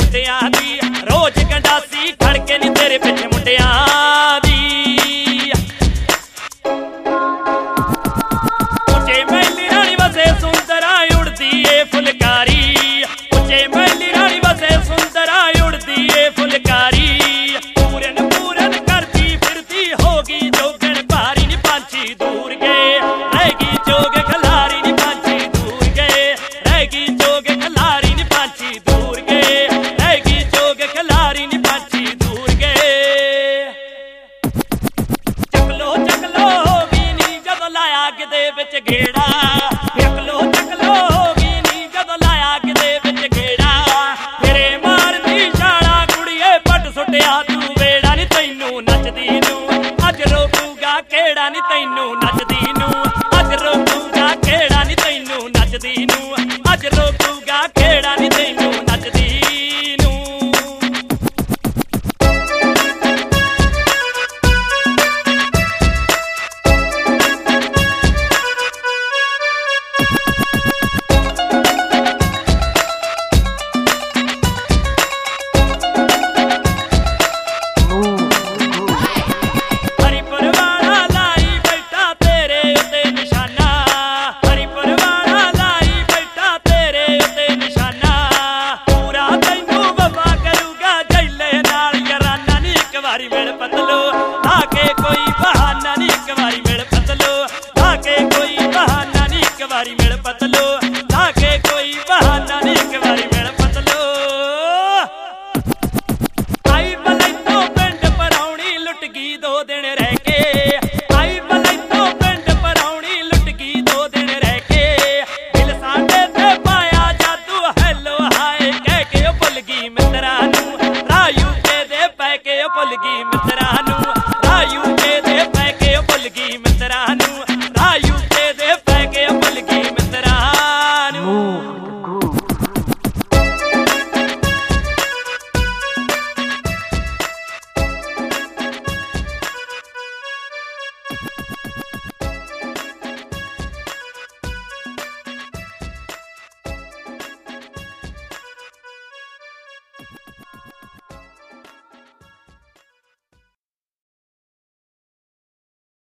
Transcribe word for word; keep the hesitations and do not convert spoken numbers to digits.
ਬੁੱਢਿਆਂ ਦੀ ਰੋਜ਼ ਗੰਡਾਸੀ ਖੜਕੇ ਨੀ ਤੇਰੇ ਪਿੱਛੇ ਮੁੰਡਿਆਂ ਦੀ ਉੱਚੇ ਮਹਿਲੀ ਰਾਣੀ ਵਸੇ ਸੁੰਦਰਾ ਉੜਦੀ ਏ ਫੁਲਕਾਰੀ ਉੱਚੇ ਮਹਿਲੀ ਰਾਣੀ ਵਸੇ ਸੁੰਦਰਾ ਉੜਦੀ ਏ ਫੁਲਕਾਰੀ ਪੂਰਨ ਪੂਰਨ ਕਰਦੀ ਫਿਰਦੀ ਹੋ ਗਈ ਜੋਗਣ ਭਾਰੀ ਨੀ ਪੰਛੀ ਦੂਰ ਗਏ ਰਹਿ ਗਈ ਜੋਗ ਖਲਾਰੀ ਨੀ ਪੰਛੀ ਦੂਰ ਗਏ ਰਹਿ ਗਈ ਜੋਗ ਖਲਾਰੀ ਨੀ ਪੰਛੀ ਦੂਰ ਗਏ ਰਹਿ ਗਈ ਜੋਗ ਖਲਾਰੀ ਨੀ ਪੰਛੀ ਦੂਰ ਗਏ ਚੱਕਲੋ ਚੱਕਲੋ ਹੋ ਗਈ ਨੀ ਜਦੋਂ ਲਾਇਆ ਕਿਤੇ ਵਿੱਚ ਗੇੜਾ ਚੱਕਲੋ ਚੱਕਲੋ ਹੋ ਗਈ ਨੀ ਜਦੋਂ ਲਾਇਆ ਕਿਤੇ ਵਿੱਚ ਗੇੜਾ ਤੇਰੇ ਮਾਰਦੀ ਛਾਲਾ ਕੁੜੀਏ ਪੱਟ ਸੁੱਟਿਆ ਤੂੰ ਵੇੜਾ ਨੀ ਤੈਨੂੰ ਨੱਚਦੀ ਨੂੰ ਅੱਜ ਰੋਕੂਗਾ ਕਿਹੜਾ ਨੀ ਤੈਨੂੰ ਨੱਚਦੀ ਨੂੰ ਅੱਜ ਰੋਕੂਗਾ ਕਿਹੜਾ ਨੀ ਤੈਨੂੰ ਨੱਚਦੀ ਨੂੰ ਅੱਜ ਰੋਕੂਗਾ ਕਿਹੜਾ ਨੀ ਤੈਨੂੰ ਨੱਚਦੀ ਨੂੰ ਹਰੀਪੁਰ ਵਾਲਾ ਲਾਈ ਬੈਠਾ ਤੇਰੇ ਉੱਤੇ ਨਿਸ਼ਾਨਾ ਹਰੀਪੁਰ ਵਾਲਾ ਲਾਈ ਬੈਠਾ ਤੇਰੇ ਉੱਤੇ ਨਿਸ਼ਾਨਾ ਪੂਰਾ ਤੈਨੂੰ ਵਫਾ ਕਰੂਗਾ ਜੈਲੇ ਨਾਲ ਯਾਰਾਨਾ ਨੀ ਇੱਕ ਵਾਰੀ ਮਿਲ ਪਤਲੋ ਆ ਕੇ ਕੋਈ ਬਹਾਨਾ ਨੀ ਇੱਕ ਵਾਰੀ ਮਿਲ ਪਤਲੋ ਆ ਕੇ ਕੋਈ ਬਹਾਨਾ ਨੀ ਇੱਕ ਵਾਰੀ ਮਿਲ ਪਤਲੋ ਆ ਕੇ ਕੋਈ ਬਹਾਨਾ ਨੀ ਇੱਕ ਵਾਰੀ ਮਿਲ ਪਤਲੋ ਆਈ ਬਲੈਤੋਂ ਪਿੰਡ ਪਰਾਉਣੀ ਲੁੱਟ ਗਈ ਦੋ ਦਿਨ ਰਹਿ ਕੇ ਆਈ ਬਲੈਤੋਂ ਪਿੰਡ ਪਰਾਉਣੀ ਲੁੱਟ ਗਈ ਦੋ ਦਿਨ ਰਹਿ ਕੇ ਦਿਲ ਸਾਡੇ ਤੇ ਪਾਇਆ ਜਾਦੂ ਹੈਲੋ ਹਾਏ ਕਹਿ ਕੇ ਉਹ ਭੁੱਲ ਗਈ ਮਿੱਤਰਾਂ ਨੂੰ ਰਾਹ ਯੂਕੇ ਦੇ ਪੈ ਕੇ ਉਹ ਭੁੱਲ ਗਈ ਮਿੱਤਰਾਂ